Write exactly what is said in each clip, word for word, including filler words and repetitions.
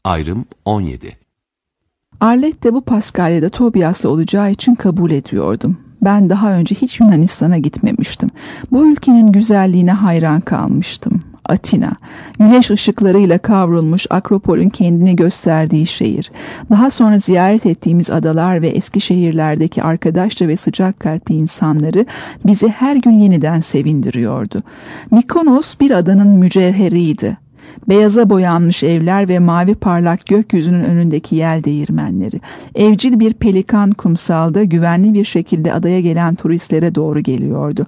Ayrım on yedi. Arlette bu Paskalya'da Tobias'la olacağı için kabul ediyordum. Ben daha önce hiç Yunanistan'a gitmemiştim. Bu ülkenin güzelliğine hayran kalmıştım. Atina, güneş ışıklarıyla kavrulmuş Akropol'ün kendini gösterdiği şehir. Daha sonra ziyaret ettiğimiz adalar ve eski şehirlerdeki arkadaşça ve sıcak kalpli insanları bizi her gün yeniden sevindiriyordu. Mikonos bir adanın mücevheriydi. Beyaza boyanmış evler ve mavi parlak gökyüzünün önündeki yel değirmenleri. Evcil bir pelikan kumsalda güvenli bir şekilde adaya gelen turistlere doğru geliyordu.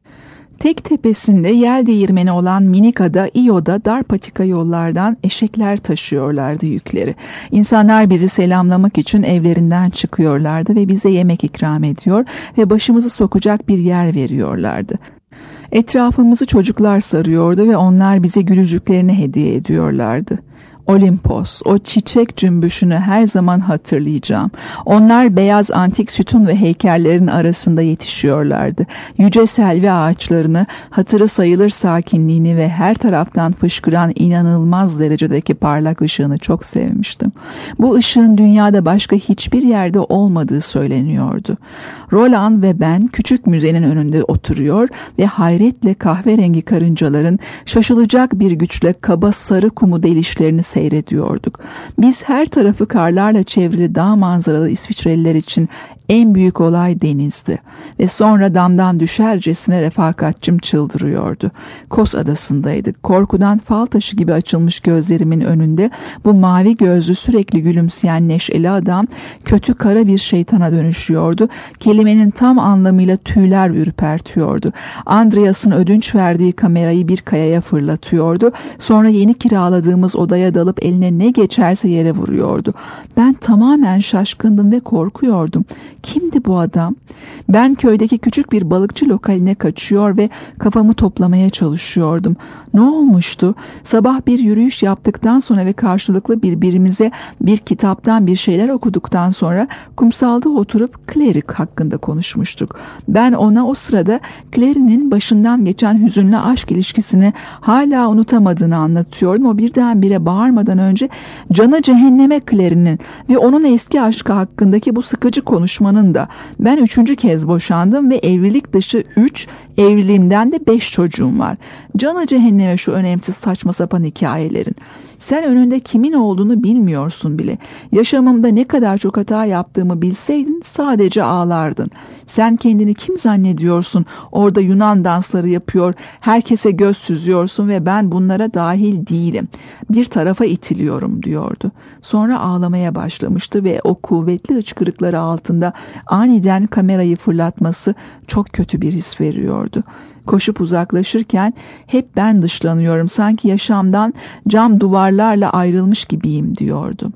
Tek tepesinde yel değirmeni olan minik ada İo'da dar patika yollardan eşekler taşıyorlardı yükleri. İnsanlar bizi selamlamak için evlerinden çıkıyorlardı ve bize yemek ikram ediyor ve başımızı sokacak bir yer veriyorlardı. Etrafımızı çocuklar sarıyordu ve onlar bize gülücüklerini hediye ediyorlardı. Olimpos, o çiçek cümbüşünü her zaman hatırlayacağım. Onlar beyaz antik sütun ve heykellerin arasında yetişiyorlardı. Yüce selvi ağaçlarını, hatırı sayılır sakinliğini ve her taraftan fışkıran inanılmaz derecedeki parlak ışığını çok sevmiştim. Bu ışığın dünyada başka hiçbir yerde olmadığı söyleniyordu. Roland ve ben küçük müzenin önünde oturuyor ve hayretle kahverengi karıncaların şaşılacak bir güçle kaba sarı kumu delişlerini seyrediyorduk. Biz her tarafı karlarla çevrili dağ manzaralı İsviçreliler için en büyük olay denizdi ve sonra damdan düşercesine refakatçim çıldırıyordu. Kos adasındaydık. Korkudan fal taşı gibi açılmış gözlerimin önünde bu mavi gözlü sürekli gülümseyen neşeli adam kötü kara bir şeytana dönüşüyordu. Kelimenin tam anlamıyla tüyler ürpertiyordu. Andreas'ın ödünç verdiği kamerayı bir kayaya fırlatıyordu. Sonra yeni kiraladığımız odaya dalıp eline ne geçerse yere vuruyordu. Ben tamamen şaşkındım ve korkuyordum. Kimdi bu adam? Ben köydeki küçük bir balıkçı lokaline kaçıyor ve kafamı toplamaya çalışıyordum. Ne olmuştu? Sabah bir yürüyüş yaptıktan sonra ve karşılıklı birbirimize bir kitaptan bir şeyler okuduktan sonra kumsalda oturup Clary hakkında konuşmuştuk. Ben ona o sırada Clary'nin başından geçen hüzünlü aşk ilişkisini hala unutamadığını anlatıyordum. O birdenbire bağırmadan önce "Canı cehenneme Clary'nin ve onun eski aşkı hakkındaki bu sıkıcı konuşmanın da ben üçüncü kez boşandım ve evlilik dışı üç, evliliğimden de beş çocuğum var. Canı cehenneme şu önemsiz saçma sapan hikayelerin. Sen önünde kimin olduğunu bilmiyorsun bile. Yaşamımda ne kadar çok hata yaptığımı bilseydin sadece ağlardın. Sen kendini kim zannediyorsun? Orada Yunan dansları yapıyor, herkese göz süzüyorsun ve ben bunlara dahil değilim. Bir tarafa itiliyorum diyordu. Sonra ağlamaya başlamıştı ve o kuvvetli hıçkırıkları altında aniden kamerayı fırlatması çok kötü bir his veriyordu. Koşup uzaklaşırken hep ben dışlanıyorum, sanki yaşamdan cam duvarlarla ayrılmış gibiyim diyordu.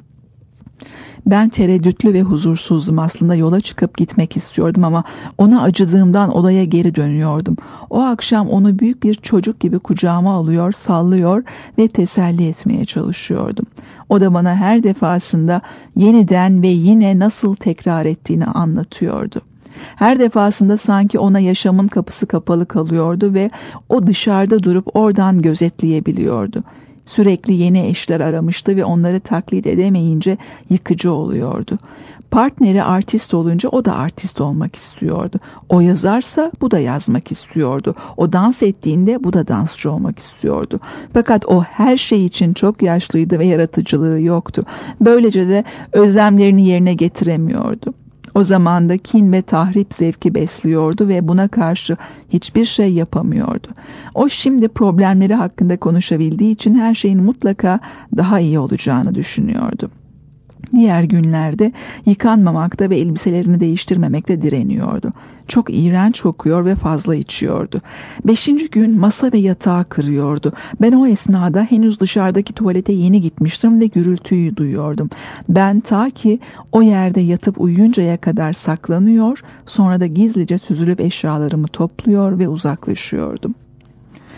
Ben tereddütlü ve huzursuzdum. Aslında yola çıkıp gitmek istiyordum ama ona acıdığımdan odaya geri dönüyordum. O akşam onu büyük bir çocuk gibi kucağıma alıyor, sallıyor ve teselli etmeye çalışıyordum. O da bana her defasında yeniden ve yine nasıl tekrar ettiğini anlatıyordu. Her defasında sanki ona yaşamın kapısı kapalı kalıyordu ve o dışarıda durup oradan gözetleyebiliyordu. Sürekli yeni eşler aramıştı ve onları taklit edemeyince yıkıcı oluyordu. Partneri artist olunca o da artist olmak istiyordu. O yazarsa bu da yazmak istiyordu. O dans ettiğinde bu da dansçı olmak istiyordu. Fakat o her şey için çok yaşlıydı ve yaratıcılığı yoktu. Böylece de özlemlerini yerine getiremiyordu. O zaman da kin ve tahrip zevki besliyordu ve buna karşı hiçbir şey yapamıyordu. O şimdi problemleri hakkında konuşabildiği için her şeyin mutlaka daha iyi olacağını düşünüyordu. Diğer günlerde yıkanmamakta ve elbiselerini değiştirmemekte direniyordu. Çok iğrenç kokuyor ve fazla içiyordu. Beşinci gün masa ve yatağı kırıyordu. Ben o esnada henüz dışarıdaki tuvalete yeni gitmiştim ve gürültüyü duyuyordum. Ben ta ki o yerde yatıp uyuyuncaya kadar saklanıyor, sonra da gizlice süzülüp eşyalarımı topluyor ve uzaklaşıyordum.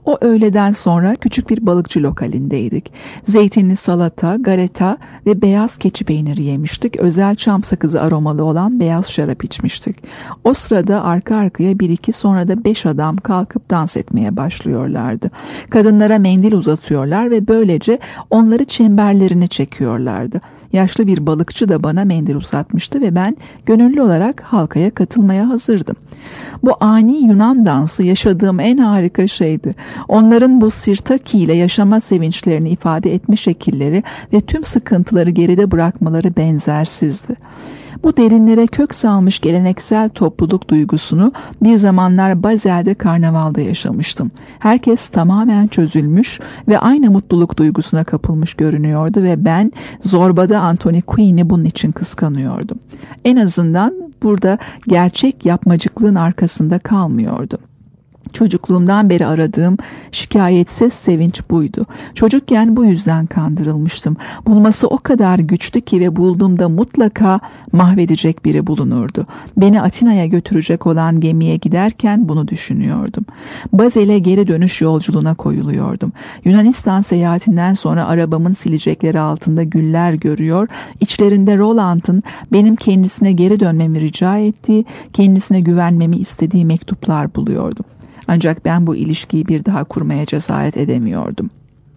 O öğleden sonra küçük bir balıkçı lokalindeydik. Zeytinli salata, galeta ve beyaz keçi peyniri yemiştik. Özel çam sakızı aromalı olan beyaz şarap içmiştik. O sırada arka arkaya bir iki sonra da beş adam kalkıp dans etmeye başlıyorlardı. Kadınlara mendil uzatıyorlar ve böylece onları çemberlerine çekiyorlardı. Yaşlı bir balıkçı da bana mendil uzatmıştı ve ben gönüllü olarak halkaya katılmaya hazırdım. Bu ani Yunan dansı yaşadığım en harika şeydi. Onların bu sirtaki ile yaşama sevinçlerini ifade etme şekilleri ve tüm sıkıntıları geride bırakmaları benzersizdi. Bu derinlere kök salmış geleneksel topluluk duygusunu bir zamanlar Bazel'de karnavalda yaşamıştım. Herkes tamamen çözülmüş ve aynı mutluluk duygusuna kapılmış görünüyordu ve ben zorbada Anthony Quinn'i bunun için kıskanıyordum. En azından burada gerçek yapmacıklığın arkasında kalmıyordu. Çocukluğumdan beri aradığım şikayetsiz sevinç buydu. Çocukken bu yüzden kandırılmıştım. Bulması o kadar güçtü ki ve bulduğumda mutlaka mahvedecek biri bulunurdu. Beni Atina'ya götürecek olan gemiye giderken bunu düşünüyordum. Bazel'e geri dönüş yolculuğuna koyuluyordum. Yunanistan seyahatinden sonra arabamın silecekleri altında güller görüyor, içlerinde Roland'ın benim kendisine geri dönmemi rica ettiği, kendisine güvenmemi istediği mektuplar buluyordum. Ancak ben bu ilişkiyi bir daha kurmaya cesaret edemiyordum.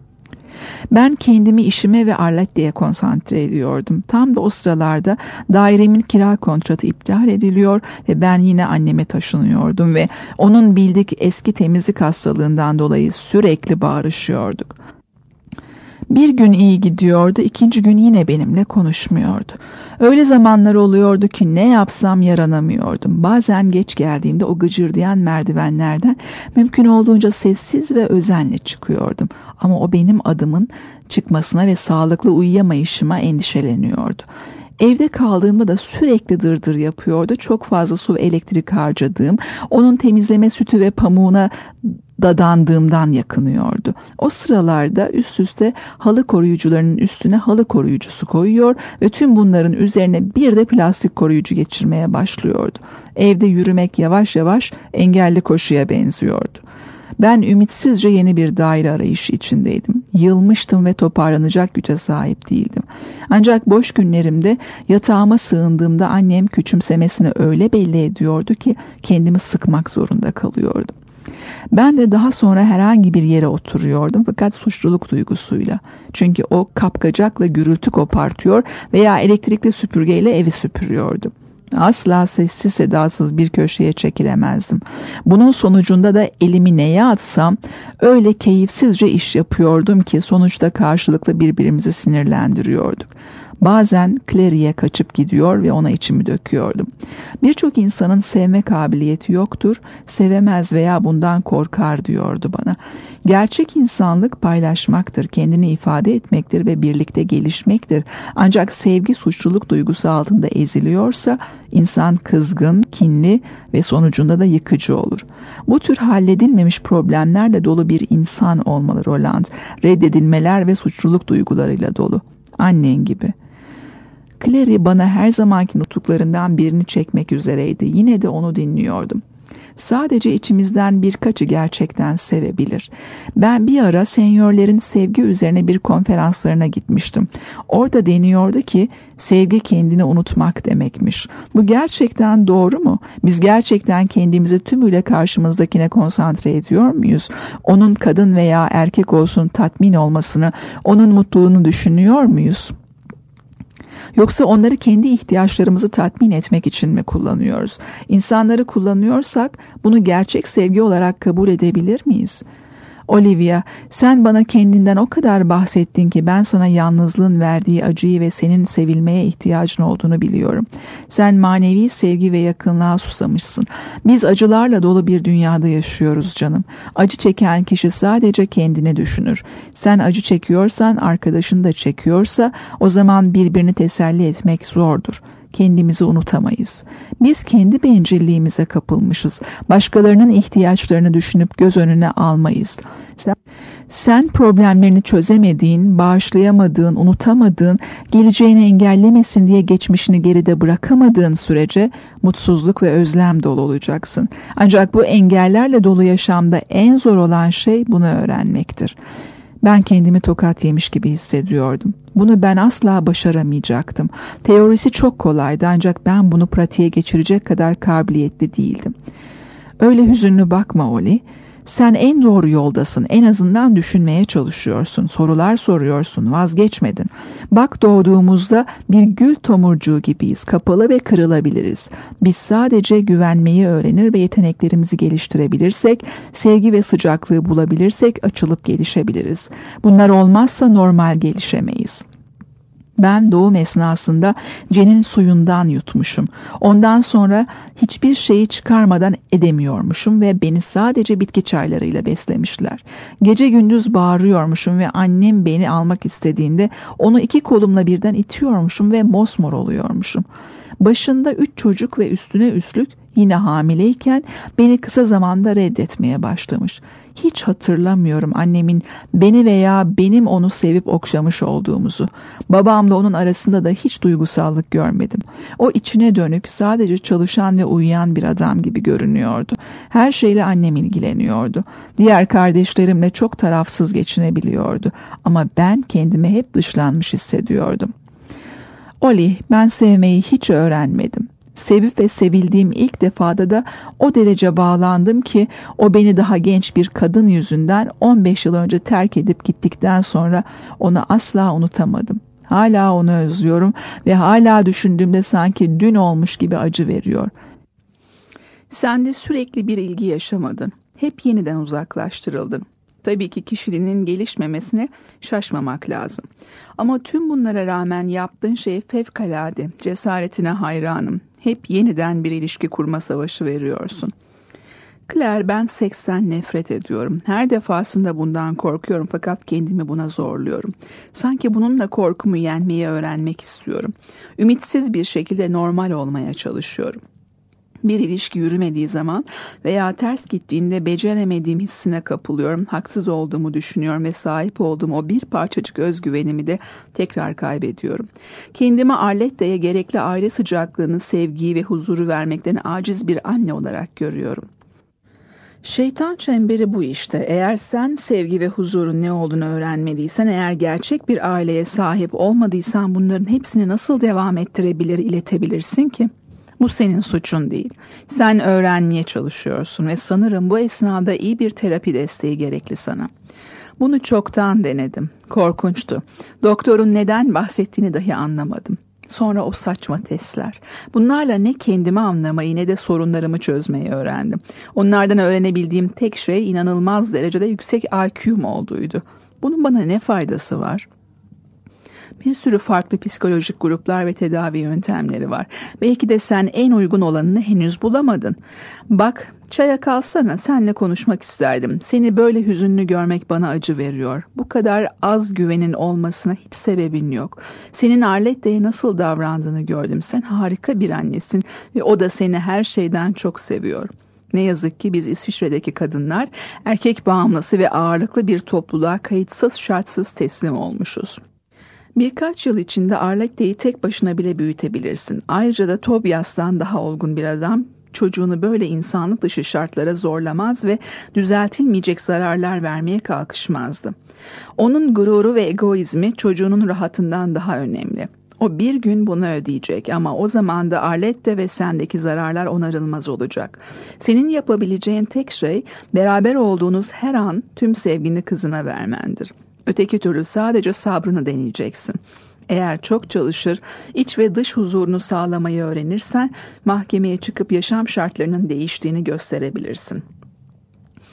Ben kendimi işime ve Arlette'ye konsantre ediyordum. Tam da o sıralarda dairemin kira kontratı iptal ediliyor ve ben yine anneme taşınıyordum ve onun bildik eski temizlik hastalığından dolayı sürekli bağırışıyorduk. Bir gün iyi gidiyordu, ikinci gün yine benimle konuşmuyordu. Öyle zamanlar oluyordu ki ne yapsam yaranamıyordum. Bazen geç geldiğimde o gıcırdayan merdivenlerden mümkün olduğunca sessiz ve özenle çıkıyordum. Ama o benim adımın çıkmasına ve sağlıklı uyuyamayışıma endişeleniyordu. Evde kaldığımda da sürekli dırdır yapıyordu. Çok fazla su ve elektrik harcadığım, onun temizleme sütü ve pamuğuna dadandığımdan yakınıyordu. O sıralarda üst üste halı koruyucularının üstüne halı koruyucusu koyuyor ve tüm bunların üzerine bir de plastik koruyucu geçirmeye başlıyordu. Evde yürümek yavaş yavaş engelli koşuya benziyordu. Ben ümitsizce yeni bir daire arayışı içindeydim. Yılmıştım ve toparlanacak güce sahip değildim. Ancak boş günlerimde yatağıma sığındığımda annem küçümsemesini öyle belli ediyordu ki kendimi sıkmak zorunda kalıyordum. Ben de daha sonra herhangi bir yere oturuyordum fakat suçluluk duygusuyla. Çünkü o kapkacakla gürültü kopartıyor veya elektrikli süpürgeyle evi süpürüyordu. Asla sessiz sedasız bir köşeye çekilemezdim. Bunun sonucunda da elimi neye atsam öyle keyifsizce iş yapıyordum ki sonuçta karşılıklı birbirimizi sinirlendiriyorduk. Bazen Clary'e kaçıp gidiyor ve ona içimi döküyordum. Birçok insanın sevme kabiliyeti yoktur, sevemez veya bundan korkar diyordu bana. Gerçek insanlık paylaşmaktır, kendini ifade etmektir ve birlikte gelişmektir. Ancak sevgi suçluluk duygusu altında eziliyorsa insan kızgın, kinli ve sonucunda da yıkıcı olur. Bu tür halledilmemiş problemlerle dolu bir insan olmalı Roland. Reddedilmeler ve suçluluk duygularıyla dolu. Annen gibi. Clary bana her zamanki nutuklarından birini çekmek üzereydi. Yine de onu dinliyordum. Sadece içimizden birkaçı gerçekten sevebilir. Ben bir ara senyörlerin sevgi üzerine bir konferanslarına gitmiştim. Orada deniyordu ki sevgi kendini unutmak demekmiş. Bu gerçekten doğru mu? Biz gerçekten kendimizi tümüyle karşımızdakine konsantre ediyor muyuz? Onun kadın veya erkek olsun tatmin olmasını, onun mutluluğunu düşünüyor muyuz? Yoksa onları kendi ihtiyaçlarımızı tatmin etmek için mi kullanıyoruz? İnsanları kullanıyorsak bunu gerçek sevgi olarak kabul edebilir miyiz? Olivia, sen bana kendinden o kadar bahsettin ki ben sana yalnızlığın verdiği acıyı ve senin sevilmeye ihtiyacın olduğunu biliyorum. Sen manevi sevgi ve yakınlığa susamışsın. Biz acılarla dolu bir dünyada yaşıyoruz canım. Acı çeken kişi sadece kendini düşünür. Sen acı çekiyorsan, arkadaşın da çekiyorsa o zaman birbirini teselli etmek zordur. kendimizi unutamayız. Biz kendi bencilliğimize kapılmışız. Başkalarının ihtiyaçlarını düşünüp göz önüne almayız. Sen, sen problemlerini çözemediğin, bağışlayamadığın, unutamadığın, geleceğini engellemesin diye geçmişini geride bırakamadığın sürece mutsuzluk ve özlem dolu olacaksın. Ancak bu engellerle dolu yaşamda en zor olan şey bunu öğrenmektir. Ben kendimi tokat yemiş gibi hissediyordum. Bunu ben asla başaramayacaktım. Teorisi çok kolaydı ancak ben bunu pratiğe geçirecek kadar kabiliyetli değildim. Öyle hüzünlü bakma Oli. Sen en doğru yoldasın. En azından düşünmeye çalışıyorsun. Sorular soruyorsun. Vazgeçmedin. Bak doğduğumuzda bir gül tomurcuğu gibiyiz. Kapalı ve kırılabiliriz. Biz sadece güvenmeyi öğrenir ve yeteneklerimizi geliştirebilirsek, sevgi ve sıcaklığı bulabilirsek açılıp gelişebiliriz. Bunlar olmazsa normal gelişemeyiz. Ben doğum esnasında cenin suyundan yutmuşum. Ondan sonra hiçbir şeyi çıkarmadan edemiyormuşum ve beni sadece bitki çaylarıyla beslemişler. Gece gündüz bağırıyormuşum ve annem beni almak istediğinde onu iki kolumla birden itiyormuşum ve mosmor oluyormuşum. Başında üç çocuk ve üstüne üstlük yine hamileyken beni kısa zamanda reddetmeye başlamış. Hiç hatırlamıyorum annemin beni veya benim onu sevip okşamış olduğumuzu. Babamla onun arasında da hiç duygusallık görmedim. O içine dönük, sadece çalışan ve uyuyan bir adam gibi görünüyordu. Her şeyle annem ilgileniyordu. Diğer kardeşlerimle çok tarafsız geçinebiliyordu. Ama ben kendimi hep dışlanmış hissediyordum. Oli, ben sevmeyi hiç öğrenmedim. Sevip ve sevildiğim ilk defada da o derece bağlandım ki o beni daha genç bir kadın yüzünden on beş yıl önce terk edip gittikten sonra onu asla unutamadım. Hala onu özlüyorum ve hala düşündüğümde sanki dün olmuş gibi acı veriyor. Sen de sürekli bir ilgi yaşamadın. Hep yeniden uzaklaştırıldın. Tabii ki kişiliğinin gelişmemesine şaşmamak lazım. Ama tüm bunlara rağmen yaptığın şey fevkalade. Cesaretine hayranım. Hep yeniden bir ilişki kurma savaşı veriyorsun. Claire, ben seksten nefret ediyorum. Her defasında bundan korkuyorum fakat kendimi buna zorluyorum. Sanki bununla korkumu yenmeyi öğrenmek istiyorum. Ümitsiz bir şekilde normal olmaya çalışıyorum. Bir ilişki yürümediği zaman veya ters gittiğinde beceremediğim hissine kapılıyorum. Haksız olduğumu düşünüyorum ve sahip olduğum o bir parçacık özgüvenimi de tekrar kaybediyorum. Kendimi Arletta'ya gerekli aile sıcaklığını, sevgiyi ve huzuru vermekten aciz bir anne olarak görüyorum. Şeytan çemberi bu işte. Eğer sen sevgi ve huzurun ne olduğunu öğrenmediysen, eğer gerçek bir aileye sahip olmadıysan bunların hepsini nasıl devam ettirebilir, iletebilirsin ki? Bu senin suçun değil. Sen öğrenmeye çalışıyorsun ve sanırım bu esnada iyi bir terapi desteği gerekli sana. Bunu çoktan denedim. Korkunçtu. Doktorun neden bahsettiğini dahi anlamadım. Sonra o saçma testler. Bunlarla ne kendimi anlamayı ne de sorunlarımı çözmeyi öğrendim. Onlardan öğrenebildiğim tek şey inanılmaz derecede yüksek I Q'm olduğuydu. Bunun bana ne faydası var? Bir sürü farklı psikolojik gruplar ve tedavi yöntemleri var. Belki de sen en uygun olanını henüz bulamadın. Bak, çaya kalsana, seninle konuşmak isterdim. Seni böyle hüzünlü görmek bana acı veriyor. Bu kadar az güvenin olmasına hiç sebebin yok. Senin Arletta'ya nasıl davrandığını gördüm. Sen harika bir annesin ve o da seni her şeyden çok seviyor. Ne yazık ki biz İsviçre'deki kadınlar erkek bağımlısı ve ağırlıklı bir topluluğa kayıtsız şartsız teslim olmuşuz. Birkaç yıl içinde Arletta'yı tek başına bile büyütebilirsin. Ayrıca da Tobias'tan daha olgun bir adam çocuğunu böyle insanlık dışı şartlara zorlamaz ve düzeltilmeyecek zararlar vermeye kalkışmazdı. Onun gururu ve egoizmi çocuğunun rahatından daha önemli. O bir gün bunu ödeyecek ama o zaman da Arletta ve sendeki zararlar onarılmaz olacak. Senin yapabileceğin tek şey beraber olduğunuz her an tüm sevgini kızına vermendir. Öteki türlü sadece sabrını deneyeceksin. Eğer çok çalışır, iç ve dış huzurunu sağlamayı öğrenirsen mahkemeye çıkıp yaşam şartlarının değiştiğini gösterebilirsin.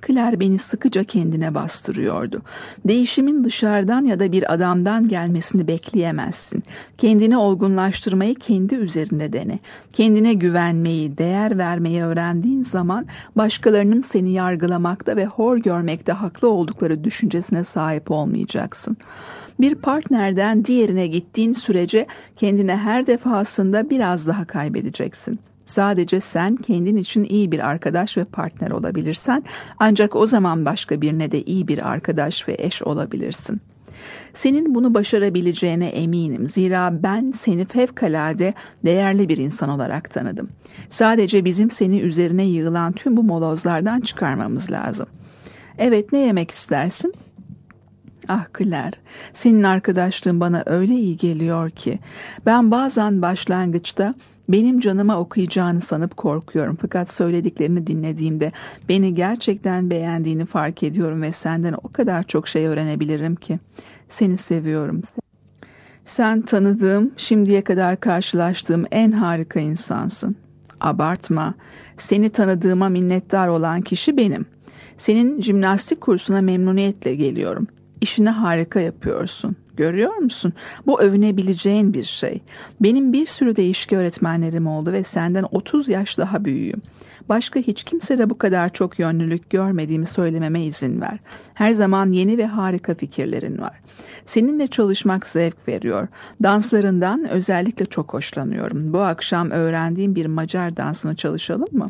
Claire beni sıkıca kendine bastırıyordu. Değişimin dışarıdan ya da bir adamdan gelmesini bekleyemezsin. Kendini olgunlaştırmayı kendi üzerinde dene. Kendine güvenmeyi, değer vermeyi öğrendiğin zaman başkalarının seni yargılamakta ve hor görmekte haklı oldukları düşüncesine sahip olmayacaksın. Bir partnerden diğerine gittiğin sürece kendine her defasında biraz daha kaybedeceksin. Sadece sen kendin için iyi bir arkadaş ve partner olabilirsen ancak o zaman başka birine de iyi bir arkadaş ve eş olabilirsin. Senin bunu başarabileceğine eminim. Zira ben seni fevkalade değerli bir insan olarak tanıdım. Sadece bizim seni üzerine yığılan tüm bu molozlardan çıkarmamız lazım. Evet, ne yemek istersin? Ah Claire, senin arkadaşlığın bana öyle iyi geliyor ki ben bazen başlangıçta benim canıma okuyacağını sanıp korkuyorum. Fakat söylediklerini dinlediğimde beni gerçekten beğendiğini fark ediyorum ve senden o kadar çok şey öğrenebilirim ki. Seni seviyorum. Sen tanıdığım, şimdiye kadar karşılaştığım en harika insansın. Abartma. Seni tanıdığıma minnettar olan kişi benim. Senin jimnastik kursuna memnuniyetle geliyorum. İşini harika yapıyorsun. Görüyor musun? Bu övünebileceğin bir şey. Benim bir sürü değişik öğretmenlerim oldu ve senden otuz yaş daha büyüğüm. Başka hiç kimse de bu kadar çok yönlülük görmediğimi söylememe izin ver. Her zaman yeni ve harika fikirlerin var. Seninle çalışmak zevk veriyor. Danslarından özellikle çok hoşlanıyorum. Bu akşam öğrendiğim bir Macar dansını çalışalım mı?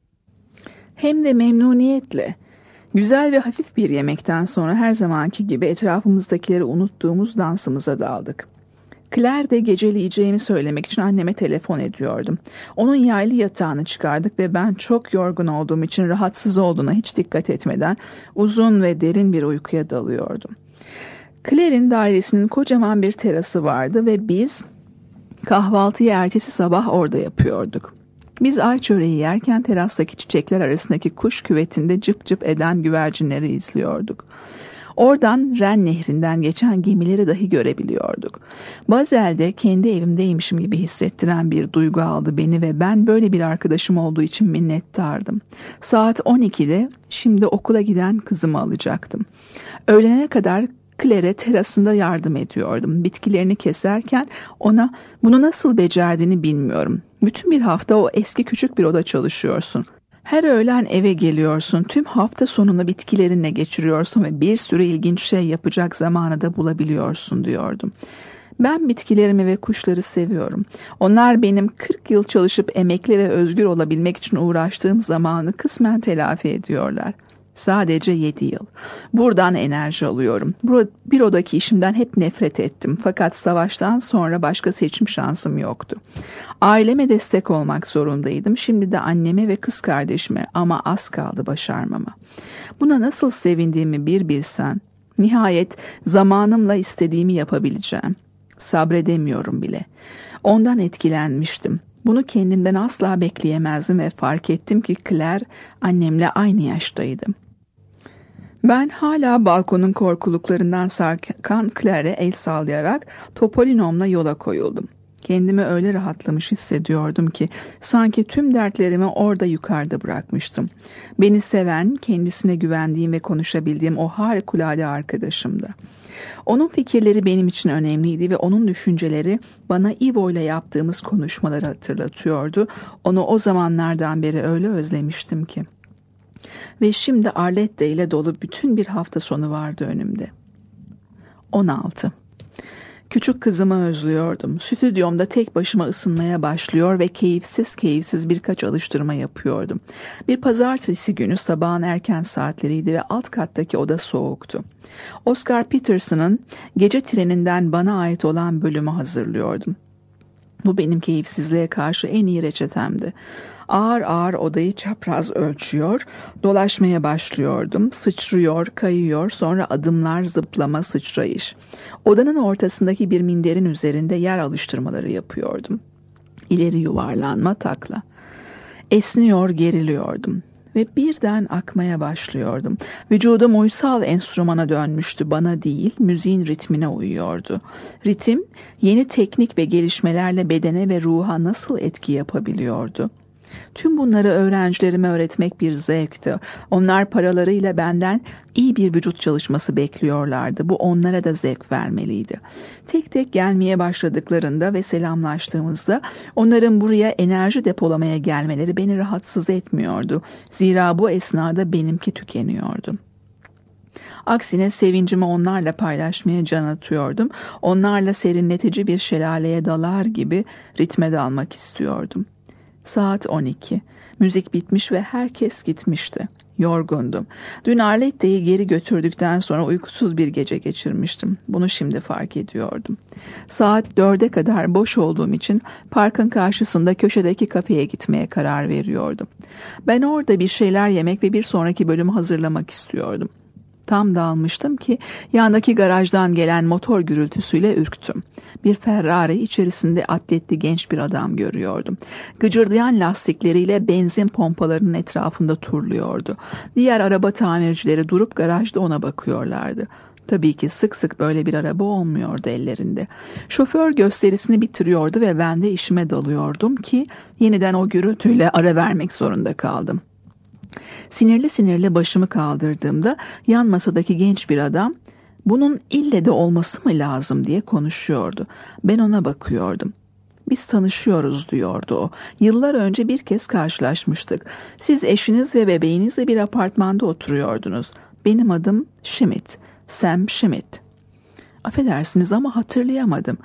Hem de memnuniyetle. Güzel ve hafif bir yemekten sonra her zamanki gibi etrafımızdakileri unuttuğumuz dansımıza daldık. Claire de geceleyeceğimi söylemek için anneme telefon ediyordum. Onun yaylı yatağını çıkardık ve ben çok yorgun olduğum için rahatsız olduğuna hiç dikkat etmeden uzun ve derin bir uykuya dalıyordum. Claire'in dairesinin kocaman bir terası vardı ve biz kahvaltıyı ertesi sabah orada yapıyorduk. Biz ay çöreği yerken terastaki çiçekler arasındaki kuş küvetinde cıp cıp eden güvercinleri izliyorduk. Oradan Ren Nehri'nden geçen gemileri dahi görebiliyorduk. Bazel'de kendi evimdeymişim gibi hissettiren bir duygu aldı beni ve ben böyle bir arkadaşım olduğu için minnettardım. Saat on ikide şimdi okula giden kızımı alacaktım. Öğlene kadar Claire'e terasında yardım ediyordum. Bitkilerini keserken ona bunu nasıl becerdiğini bilmiyorum. Bütün bir hafta o eski küçük bir oda çalışıyorsun. Her öğlen eve geliyorsun. Tüm hafta sonunu bitkilerinle geçiriyorsun ve bir sürü ilginç şey yapacak zamanı da bulabiliyorsun diyordum. Ben bitkilerimi ve kuşları seviyorum. Onlar benim kırk yıl çalışıp emekli ve özgür olabilmek için uğraştığım zamanı kısmen telafi ediyorlar. Sadece yedi yıl. Buradan enerji alıyorum. Bir odaki işimden hep nefret ettim. Fakat savaştan sonra başka seçim şansım yoktu. Aileme destek olmak zorundaydım. Şimdi de anneme ve kız kardeşime, ama az kaldı başarmama. Buna nasıl sevindiğimi bir bilsen. Nihayet zamanımla istediğimi yapabileceğim. Sabredemiyorum bile. Ondan etkilenmiştim. Bunu kendimden asla bekleyemezdim ve fark ettim ki Claire annemle aynı yaştaydı. Ben hala balkonun korkuluklarından sarkan Claire'e el sallayarak Topolinom'la yola koyuldum. Kendimi öyle rahatlamış hissediyordum ki sanki tüm dertlerimi orada yukarıda bırakmıştım. Beni seven, kendisine güvendiğim ve konuşabildiğim o harikulade arkadaşımdı. Onun fikirleri benim için önemliydi ve onun düşünceleri bana Ivo ile yaptığımız konuşmaları hatırlatıyordu. Onu o zamanlardan beri öyle özlemiştim ki. Ve şimdi Arlette ile dolu bütün bir hafta sonu vardı önümde. on altı. Küçük kızımı özlüyordum. Stüdyomda tek başıma ısınmaya başlıyor ve keyifsiz keyifsiz birkaç alıştırma yapıyordum. Bir pazartesi günü sabahın erken saatleriydi ve alt kattaki oda soğuktu. Oscar Peterson'ın Gece Treninden bana ait olan bölümü hazırlıyordum. Bu benim keyifsizliğe karşı en iyi reçetemdi. Ağır ağır odayı çapraz ölçüyor, dolaşmaya başlıyordum. Sıçrıyor, kayıyor, sonra adımlar, zıplama, sıçrayış. Odanın ortasındaki bir minderin üzerinde yer alıştırmaları yapıyordum. İleri yuvarlanma, takla. Esniyor, geriliyordum. Ve birden akmaya başlıyordum. Vücudum uysal enstrümana dönmüştü, bana değil, müziğin ritmine uyuyordu. Ritim, yeni teknik ve gelişmelerle bedene ve ruha nasıl etki yapabiliyordu? Tüm bunları öğrencilerime öğretmek bir zevkti. Onlar paralarıyla benden iyi bir vücut çalışması bekliyorlardı. Bu onlara da zevk vermeliydi. Tek tek gelmeye başladıklarında ve selamlaştığımızda onların buraya enerji depolamaya gelmeleri beni rahatsız etmiyordu. Zira bu esnada benimki tükeniyordu. Aksine sevincimi onlarla paylaşmaya can atıyordum. Onlarla serinletici bir şelaleye dalar gibi ritme dalmak istiyordum. Saat on iki. Müzik bitmiş ve herkes gitmişti. Yorgundum. Dün Arlette'yi geri götürdükten sonra uykusuz bir gece geçirmiştim. Bunu şimdi fark ediyordum. Saat dörde kadar boş olduğum için parkın karşısında köşedeki kafeye gitmeye karar veriyordum. Ben orada bir şeyler yemek ve bir sonraki bölümü hazırlamak istiyordum. Tam dalmıştım ki yandaki garajdan gelen motor gürültüsüyle ürktüm. Bir Ferrari içerisinde atletli genç bir adam görüyordum. Gıcırdayan lastikleriyle benzin pompalarının etrafında turluyordu. Diğer araba tamircileri durup garajda ona bakıyorlardı. Tabii ki sık sık böyle bir araba olmuyordu ellerinde. Şoför gösterisini bitiriyordu ve ben de işime dalıyordum ki yeniden o gürültüyle ara vermek zorunda kaldım. Sinirli sinirli başımı kaldırdığımda yan masadaki genç bir adam "Bunun ille de olması mı lazım?" diye konuşuyordu. Ben ona bakıyordum. "Biz tanışıyoruz," diyordu o. "Yıllar önce bir kez karşılaşmıştık. Siz eşiniz ve bebeğinizle bir apartmanda oturuyordunuz. Benim adım Schmidt, Sam Schmidt." "Affedersiniz ama hatırlayamadım."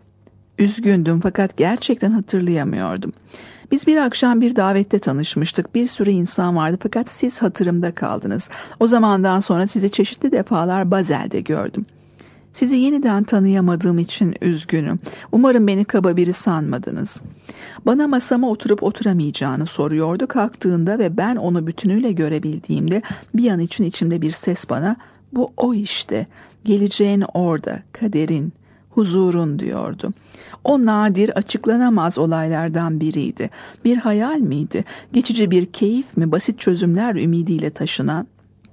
Üzgündüm fakat gerçekten hatırlayamıyordum. "Biz bir akşam bir davette tanışmıştık. Bir sürü insan vardı fakat siz hatırımda kaldınız. O zamandan sonra sizi çeşitli defalar Basel'de gördüm. Sizi yeniden tanıyamadığım için üzgünüm. Umarım beni kaba biri sanmadınız." Bana masama oturup oturamayacağını soruyordu kalktığında ve ben onu bütünüyle görebildiğimde bir an için içimde bir ses bana "Bu o işte, geleceğin orada, kaderin, huzurun," diyordu. O nadir, açıklanamaz olaylardan biriydi. Bir hayal miydi? Geçici bir keyif mi? Basit çözümler ümidiyle taşınan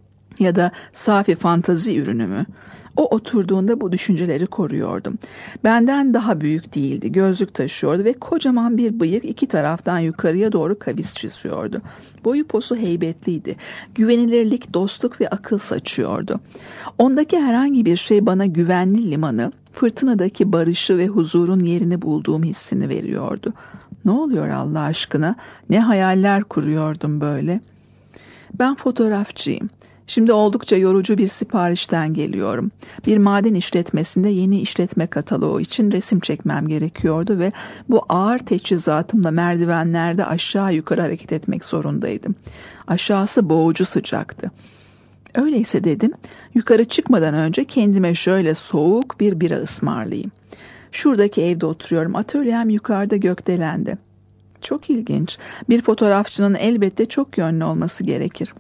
ya da safi fantazi ürünü mü? O oturduğunda bu düşünceleri koruyordum. Benden daha büyük değildi. Gözlük taşıyordu ve kocaman bir bıyık iki taraftan yukarıya doğru kavis çiziyordu. Boyu posu heybetliydi. Güvenilirlik, dostluk ve akıl saçıyordu. Ondaki herhangi bir şey bana güvenli limanı, fırtınadaki barışı ve huzurun yerini bulduğum hissini veriyordu. Ne oluyor Allah aşkına? Ne hayaller kuruyordum böyle? Ben fotoğrafçıyım. Şimdi oldukça yorucu bir siparişten geliyorum. Bir maden işletmesinde yeni işletme kataloğu için resim çekmem gerekiyordu ve bu ağır teçhizatımla merdivenlerde aşağı yukarı hareket etmek zorundaydım. Aşağısı boğucu sıcaktı. Öyleyse dedim, yukarı çıkmadan önce kendime şöyle soğuk bir bira ısmarlayayım. Şuradaki evde oturuyorum. Atölyem yukarıda gökdelende. Çok ilginç. Bir fotoğrafçının elbette çok yönlü olması gerekir.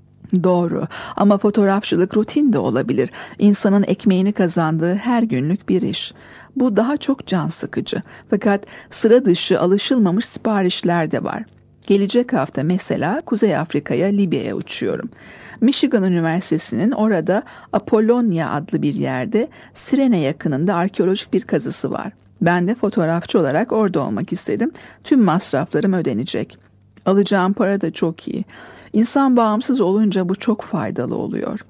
Doğru, ama fotoğrafçılık rutin de olabilir. İnsanın ekmeğini kazandığı her günlük bir iş. Bu daha çok can sıkıcı. Fakat sıra dışı alışılmamış siparişler de var. Gelecek hafta mesela Kuzey Afrika'ya, Libya'ya uçuyorum. Michigan Üniversitesi'nin orada Apollonia adlı bir yerde Sirene yakınında arkeolojik bir kazısı var. Ben de fotoğrafçı olarak orada olmak istedim. Tüm masraflarım ödenecek. Alacağım para da çok iyi. İnsan bağımsız olunca bu çok faydalı oluyor.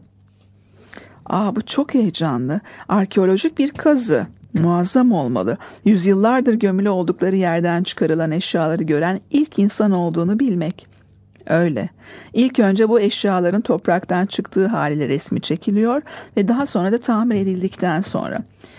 Aa, bu çok heyecanlı. Arkeolojik bir kazı. Muazzam olmalı. Yüzyıllardır gömülü oldukları yerden çıkarılan eşyaları gören ilk insan olduğunu bilmek. Öyle. İlk önce bu eşyaların topraktan çıktığı haliyle resmi çekiliyor ve daha sonra da tamir edildikten sonra.